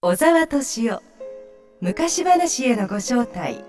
小沢敏夫昔話へのご招待。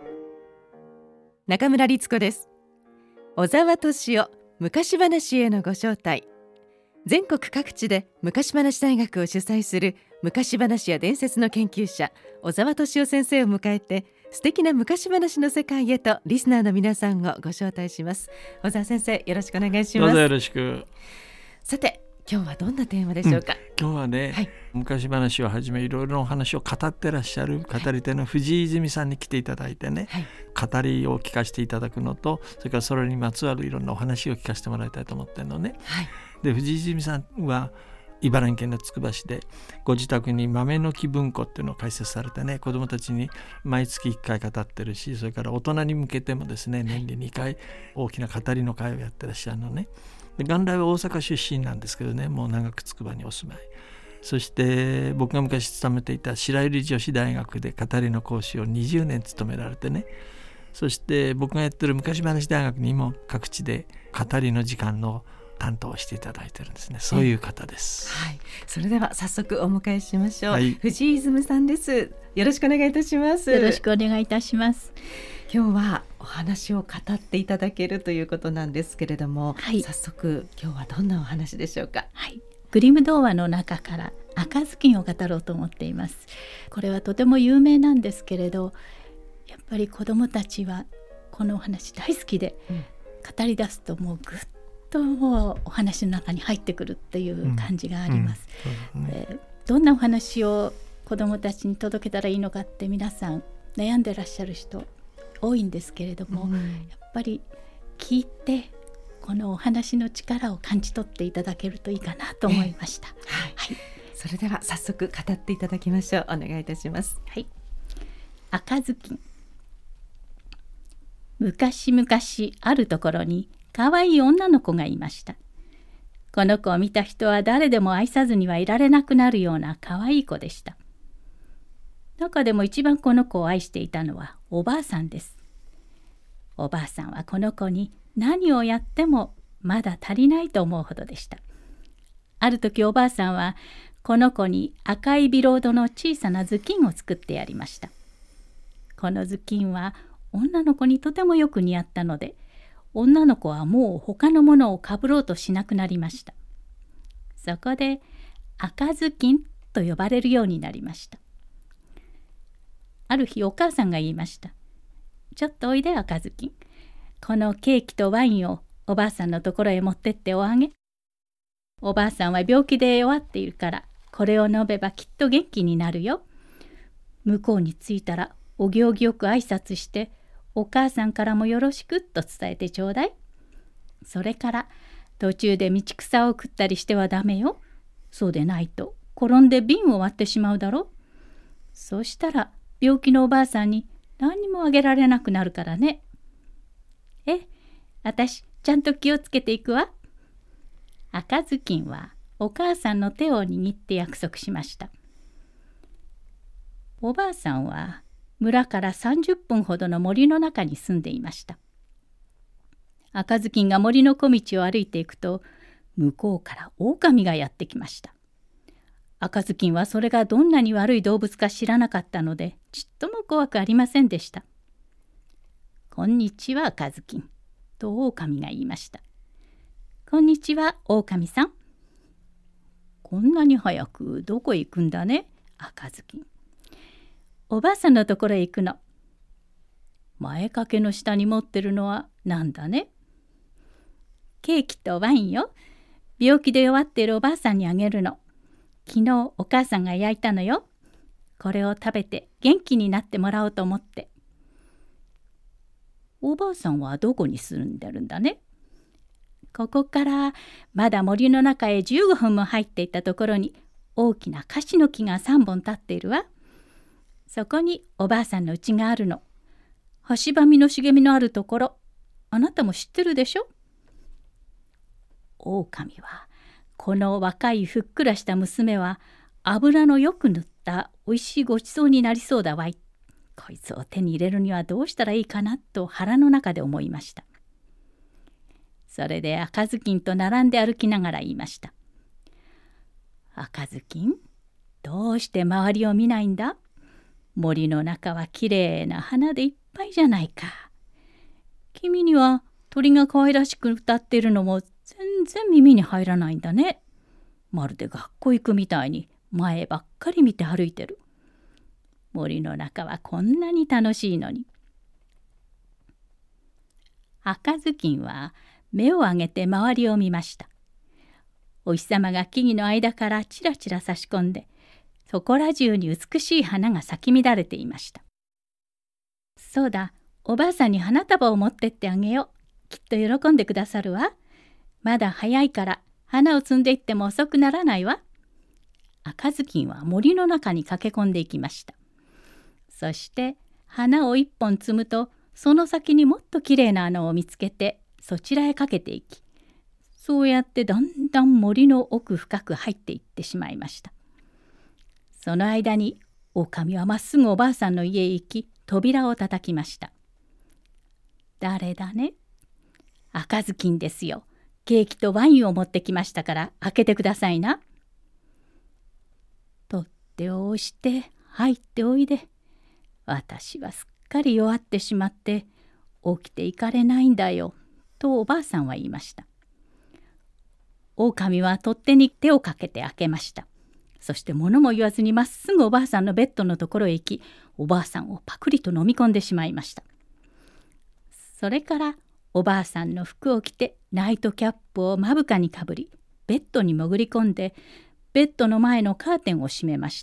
中村律子です。小沢敏夫昔話へのご招待。全国各地で昔話大学を主催する昔話や伝説の研究者小沢敏夫先生を迎えて、素敵な昔話の世界へとリスナーの皆さんをご招待します。小沢先生、よろしくお願いします。 どうぞよろしく。 さて、今日はどんなテーマでしょうか。 今日はね、昔話をはじめいろいろなお話を語ってらっしゃる語り手の藤井泉さんに来ていただいてね、語りを聞かせていただくのと、それからそれにまつわるいろんなお話を聞かせてもらいたいと思ってるのね。で、藤井泉さんは茨城県のつくば市でご自宅に豆の木文庫っていうのを開設されてね、子どもたちに毎月1回語ってるし、それから大人に向けてもですね、年に2回大きな語りの会をやってらっしゃるのね。で、元来は大阪出身なんですけどね、もう長くつくばにお住まい。そして僕が昔勤めていた白百合女子大学で語りの講師を20年務められてね、そして僕がやってる昔話大学にも各地で語りの時間の担当をしていただいてるんですね。そういう方です。 それでは早速お迎えしましょう。藤井泉さんです。よろしくお願いいたします。 よろしくお願いいたします。 今日はお話を語っていただけるということなんですけれども、早速今日はどんなお話でしょうか。 グリム童話の中から赤ずきんを語ろうと思っています。これはとても有名なんですけれど、やっぱり子どもたちはこのお話大好きで、語り出すともうぐっとお話の中に入ってくるっていう感じがあります。どんなお話を子どもたちに届けたらいいのかって皆さん悩んでらっしゃる人多いんですけれども、やっぱり聞いてこのお話の力を感じ取っていただけるといいかなと思いました。 それでは早速語っていただきましょう。お願いいたします。 赤ずきん。昔々あるところに可愛い女の子がいました。この子を見た人は誰でも愛さずにはいられなくなるような可愛い子でした。中でも一番この子を愛していたのはおばあさんです。おばあさんはこの子に何をやってもまだ足りないと思うほどでした。ある時おばあさんはこの子に赤いビロードの小さな頭巾を作ってやりました。この頭巾は女の子にとてもよく似合ったので、女の子はもう他のものをかぶろうとしなくなりました。そこで赤ずきんと呼ばれるようになりました。ある日お母さんが言いました。ちょっとおいで赤ずきん。このケーキとワインをおばあさんのところへ持ってっておあげ。おばあさんは病気で弱っているから、これを飲めばきっと元気になるよ。向こうに着いたらお行儀よく挨拶して、お母さんからもよろしくと伝えてちょうだい。それから途中で道草を食ったりしてはダメよ。そうでないと転んで瓶を割ってしまうだろう。そうしたら病気のおばあさんに何にもあげられなくなるからね。私ちゃんと気をつけていくわ。赤ずきんはお母さんの手を握って約束しました。おばあさんは村から30分ほどの森の中に住んでいました。赤ずきんが森の小道を歩いていくと、向こうから狼がやってきました。赤ずきんはそれがどんなに悪い動物か知らなかったので、ちっとも怖くありませんでした。こんにちは赤ずきん、と狼が言いました。こんにちは狼さん。こんなに早くどこへ行くんだね赤ずきん。おばあさんのところへ行くの。前掛けの下に持ってるのはなんだね。ケーキとワインよ。病気で弱っているおばあさんにあげるの。昨日お母さんが焼いたのよ。これを食べて元気になってもらおうと思って。おばあさんはどこに住んでるんだね。ここからまだ森の中へ15分も入っていったところに大きなカシの木が3本立っているわ。そこにおばあさんの家があるの。橋ばみの茂みのあるところ、あなたも知ってるでしょ。狼はこの若いふっくらした娘は油のよく塗ったおいしいごちそうになりそうだわい。こいつを手に入れるにはどうしたらいいかなと腹の中で思いました。それで赤ずきんと並んで歩きながら言いました。赤ずきん、 どうして周りを見ないんだ？森の中はきれいな花でいっぱいじゃないか。君には鳥が可愛らしく歌っているのも全然耳に入らないんだね。まるで学校行くみたいに前ばっかり見て歩いてる。森の中はこんなに楽しいのに。赤ずきんは目を上げて周りを見ました。お日様が木々の間からちらちら差し込んで、そこら中に美しい花が咲き乱れていました。そうだ、おばあさんに花束を持ってってあげよう。きっと喜んでくださるわ。まだ早いから花を摘んでいっても遅くならないわ。赤ずきんは森の中に駆け込んでいきました。そして花を一本摘むと、その先にもっときれいな穴を見つけてそちらへかけていき、そうやってだんだん森の奥深く入っていってしまいました。その間に狼はまっすぐおばあさんの家へ行き、扉を叩きました。誰だね？赤ずきんですよ。ケーキとワインを持ってきましたから開けてくださいな。取っ手を押して入っておいで。私はすっかり弱ってしまって起きていかれないんだよ、とおばあさんは言いました。狼は取っ手に手をかけて開けました。そして物も言わずにまっすぐおばあさんのベッドのところへ行き、おばあさんをパクリと飲み込んでしまいました。それからおばあさんの服を着てナイトキャップを目深にかぶり、ベッドに潜り込んでベッドの前のカーテンを閉めました。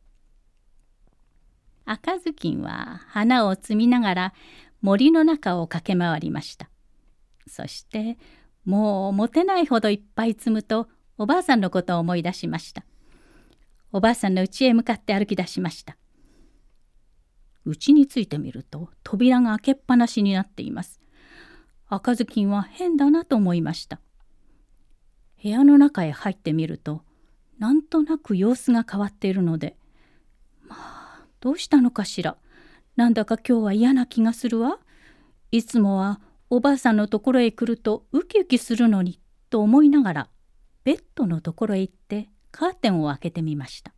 赤ずきんは花を摘みながら森の中を駆け回りました。そしてもう持てないほどいっぱい摘むと、おばあさんのことを思い出しました。おばあさんの家へ向かって歩き出しました。家に着いてみると扉が開けっぱなしになっています。赤ずきんは変だなと思いました。部屋の中へ入ってみると、なんとなく様子が変わっているので、どうしたのかしら。なんだか今日は嫌な気がするわ。いつもはおばあさんのところへ来るとウキウキするのに、と思いながらベッドのところへ行ってカーテンを開けてみました。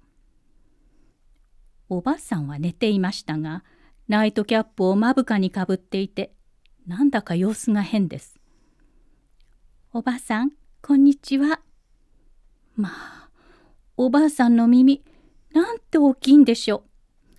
おばあさんは寝ていましたが、ナイトキャップを目深にかぶっていて、なんだか様子が変です。おばあさん、こんにちは。まあ、おばあさんの耳、なんて大きいんでしょう。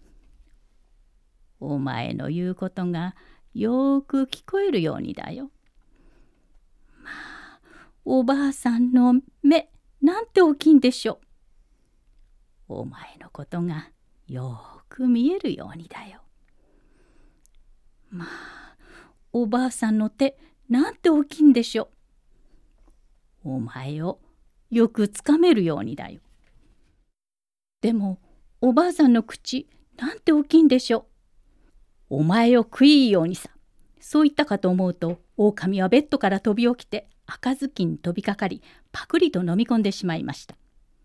お前の言うことがよーく聞こえるようにだよ。まあ、おばあさんの目、なんて大きいんでしょう。お前のことがよーく見えるようにだよ。まあ、おばあさんの手、なんて大きいんでしょう。お前をよくつかめるようにだよ。でも、おばあさんの口、なんて大きいんでしょう。お前を食いようにさ。そう言ったかと思うと、狼はベッドから飛び起きて赤ずきんに飛びかかり、パクリと飲み込んでしまいました。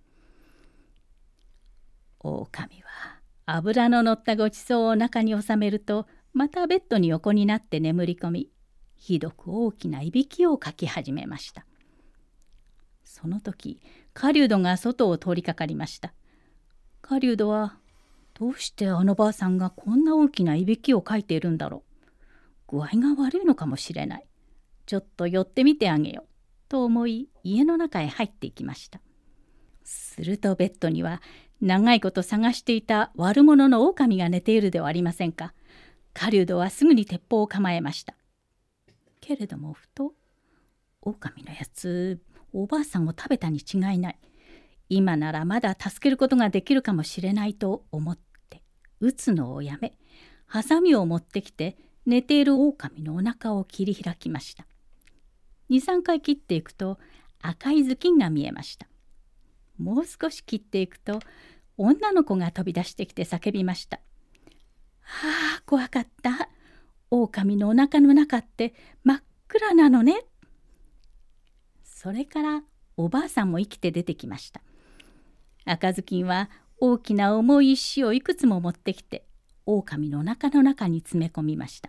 狼は脂の乗ったごちそうを中に収めると、またベッドに横になって眠り込み、ひどく大きないびきをかき始めました。その時、狩人が外を通りかかりました。狩人は、どうしてあのばあさんがこんな大きないびきをかいているんだろう。具合が悪いのかもしれない。ちょっと寄ってみてあげよう。と思い、家の中へ入っていきました。するとベッドには、長いこと探していた悪者の狼が寝ているではありませんか。狩人はすぐに鉄砲を構えました。けれどもふと、狼のやつ、おばあさんを食べたに違いない。今ならまだ助けることができるかもしれないと思って、撃つのをやめ、ハサミを持ってきて寝ている狼のお腹を切り開きました。2、3回切っていくと赤い頭巾が見えました。もう少し切っていくと女の子が飛び出してきて叫びました。ああ、怖かった。狼のお腹の中って真っ暗なのね。それからおばあさんも生きて出てきました。赤ずきんは大きな重い石をいくつも持ってきて狼のお腹の中に詰め込みました。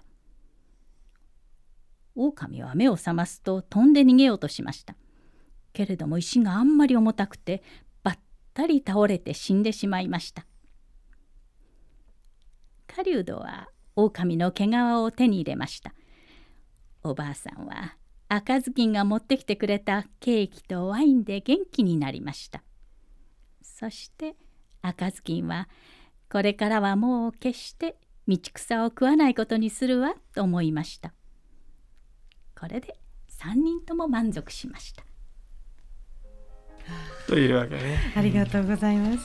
狼は目を覚ますと飛んで逃げようとしました。けれども石があんまり重たくてバッったり倒れて死んでしまいました。狩人は狼の毛皮を手に入れました。おばあさんは赤ずきんが持ってきてくれたケーキとワインで元気になりました。そして赤ずきんはこれからはもう決して道草を食わないことにするわと思いました。これで3人とも満足しました。 というわけね。 ありがとうございます。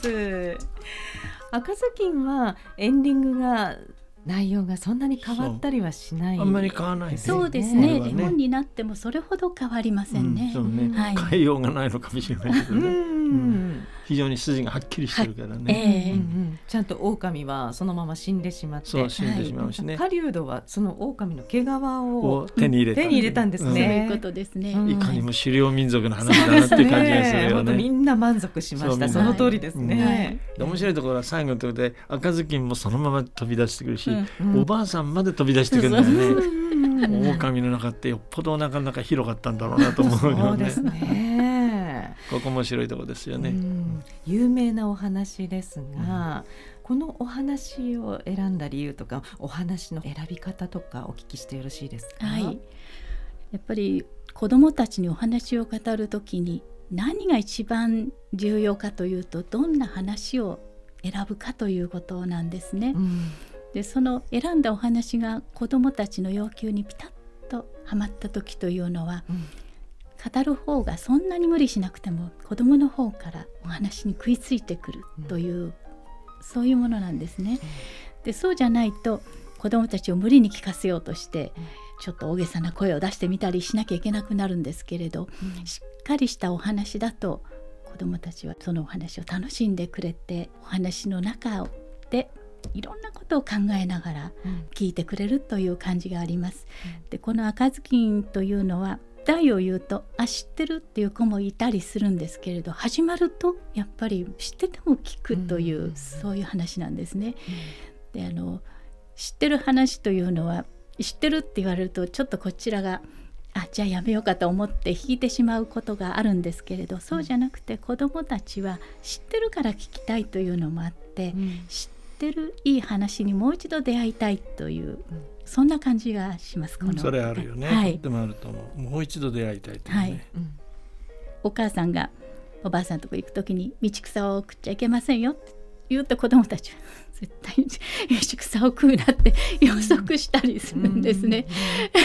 赤ずきんはエンディングが内容がそんなに変わったりはしない。 あんまり変わらないですね。 そうですね。絵本になってもそれほど変わりませんね。 そうね、 はい、 変えようがないのかもしれないけどね。非常に筋がはっきりしてるからね。 ちゃんと狼はそのまま死んでしまって、 そう死んでしまうしね。 狩人はその狼の毛皮を手に入れたんですね。 そういうことですね。 いかにも狩猟民族の話だなっていう感じがするよね。 みんな満足しました。その通りですね。 面白いところは最後のところで赤ずきんもそのまま飛び出してくるし、おばあさんまで飛び出してくるんだよね。狼の中ってよっぽどなかなか広かったんだろうなと思うよね。 そうですね。 ここ面白いところですよね。 有名なお話ですが、このお話を選んだ理由とかお話の選び方とかお聞きしてよろしいですか？ はい、やっぱり子どもたちにお話を語るときに何が一番重要かというと、どんな話を選ぶかということなんですね。でその選んだお話が子どもたちの要求にピタッとはまった時というのは、語る方がそんなに無理しなくても子どもの方からお話に食いついてくるという、そういうものなんですね。でそうじゃないと子どもたちを無理に聞かせようとして、ちょっと大げさな声を出してみたりしなきゃいけなくなるんですけれど、しっかりしたお話だと子どもたちはそのお話を楽しんでくれて、お話の中でいろんなことを考えながら聞いてくれるという感じがあります。でこの赤ずきんというのは題を言うと知ってるっていう子もいたりするんですけれど、始まるとやっぱり知ってても聞くという、そういう話なんですね。で知ってる話というのは、知ってるって言われるとちょっとこちらがじゃあやめようかと思って引いてしまうことがあるんですけれど、そうじゃなくて子どもたちは知ってるから聞きたいというのもあって、知ってるいい話にもう一度出会いたいという、そんな感じがします。 それあるよね。 はい、 とてもあると思う。もう一度出会いたいというね。 お母さんがおばあさんのとこ行くときに道草を食っちゃいけませんよって言うと、子どもたちは絶対に道草を食うなって予測したりするんですね。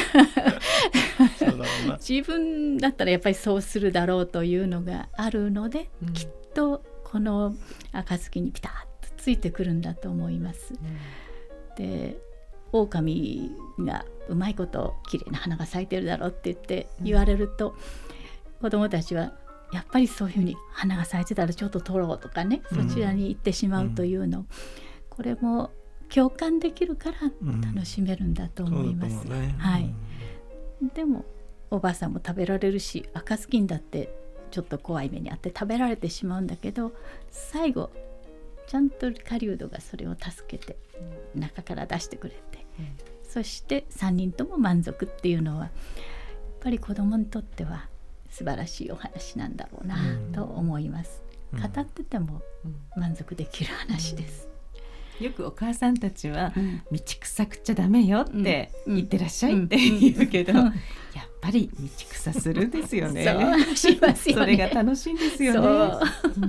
自分だったらやっぱりそうするだろうというのがあるので、きっとこの赤ずきにピタッとついてくるんだと思います。で狼がうまいこと綺麗な花が咲いてるだろうって言われると、子どもたちはやっぱりそういうふうに花が咲いてたらちょっと取ろうとかね、そちらに行ってしまうというの、これも共感できるから楽しめるんだと思います。でもおばあさんも食べられるし、赤ずきんだってちょっと怖い目にあって食べられてしまうんだけど、最後ちゃんと狩人がそれを助けて中から出してくれて、そして3人とも満足っていうのは、やっぱり子どもにとっては素晴らしいお話なんだろうなと思います。語ってても満足できる話です。 よくお母さんたちは、道草食っちゃダメよって言ってらっしゃいって言うけど、やっぱり道草するんですよね。 そうしますよね。 それが楽しいんですよね。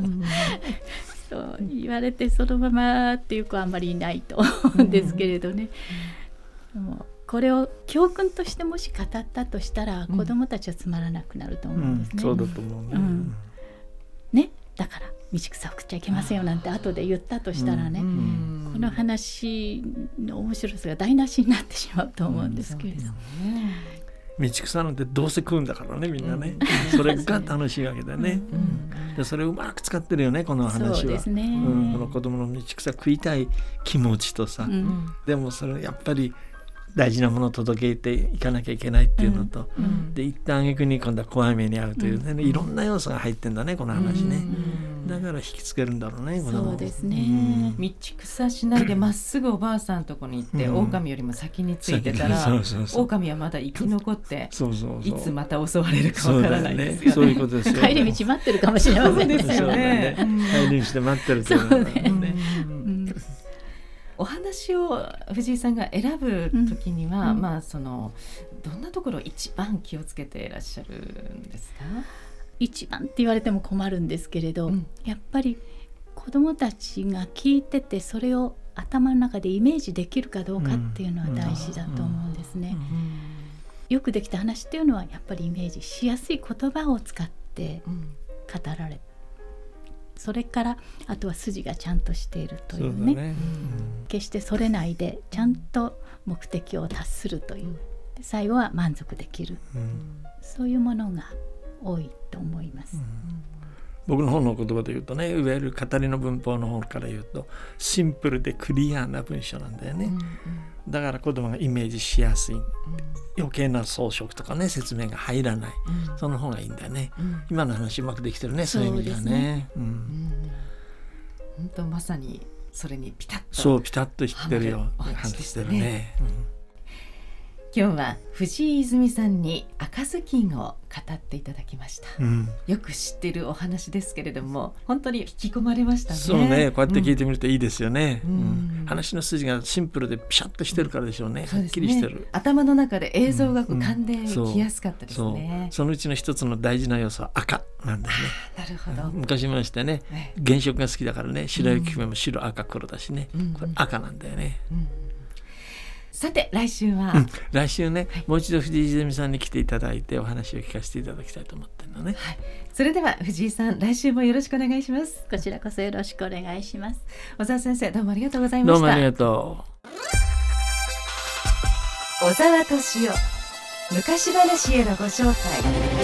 そう言われてそのままっていう子はあんまりいないと思うんですけれどね。でもこれを教訓としてもし語ったとしたら、子どもたちはつまらなくなると思うんですね。 そうだと思うね。だから道草を食っちゃいけませんよなんて後で言ったとしたらね、この話の面白さが台無しになってしまうと思うんですけれど、 道草なんてどうせ食うんだからね、みんなね。それが楽しいわけだね。でそれをうまく使ってるよね、この話は。 そうですね。 この子供の道草食いたい気持ちとさ、でもそれやっぱり大事なものを届けていかなきゃいけないっていうのと、で一旦挙句に今度は怖い目に遭うというね、いろんな要素が入ってんだねこの話ね、だから引きつけるんだろうね。 そうですね、 道草しないでまっすぐおばあさんのとこに行って、狼よりも先についてたら、狼はまだ生き残っていつまた襲われるかわからないですよね。 そういうことですよ。 帰り道待ってるかもしれませんね。 そうですよね。 帰り道で待ってるというね。 お話を藤井さんが選ぶときには、どんなところを一番気をつけていらっしゃるんですか？ 一番って言われても困るんですけれど、やっぱり子どもたちが聞いててそれを頭の中でイメージできるかどうかっていうのは大事だと思うんですね。よくできた話っていうのはやっぱりイメージしやすい言葉を使って語られる、それからあとは筋がちゃんとしているというね、決してそれないでちゃんと目的を達するという、最後は満足できる、そういうものが多いと思います。 僕の方の言葉で言うとね、いわゆる語りの文法の方から言うとシンプルでクリアな文章なんだよね、だから子供がイメージしやすい、余計な装飾とかね説明が入らない、その方がいいんだよね、今の話うまくできてるね、そういう意味ではね。 本当まさにそれにピタッと、 そうピタッとしてるよ、話してるね。 今日は藤井泉さんに赤ずきんを語っていただきました、よく知っているお話ですけれども本当に引き込まれましたね。 そうね、こうやって聞いてみるといいですよね、話の筋がシンプルでピシャッとしてるからでしょうね、はっきりしてる、 頭の中で映像が浮かんできやすかったですね、 そのうちの一つの大事な要素は赤なんだよね。 なるほど、 昔もしてね、原色が好きだからね、白雪姫も白赤黒だしね、これ赤なんだよね。 さて来週は、 来週ね、もう一度藤井泉さんに来ていただいてお話を聞かせていただきたいと思ってるのね、 それでは藤井さん、来週もよろしくお願いします。 こちらこそよろしくお願いします。 小沢先生、どうもありがとうございました。 どうもありがと小沢敏夫、昔話へのご招待。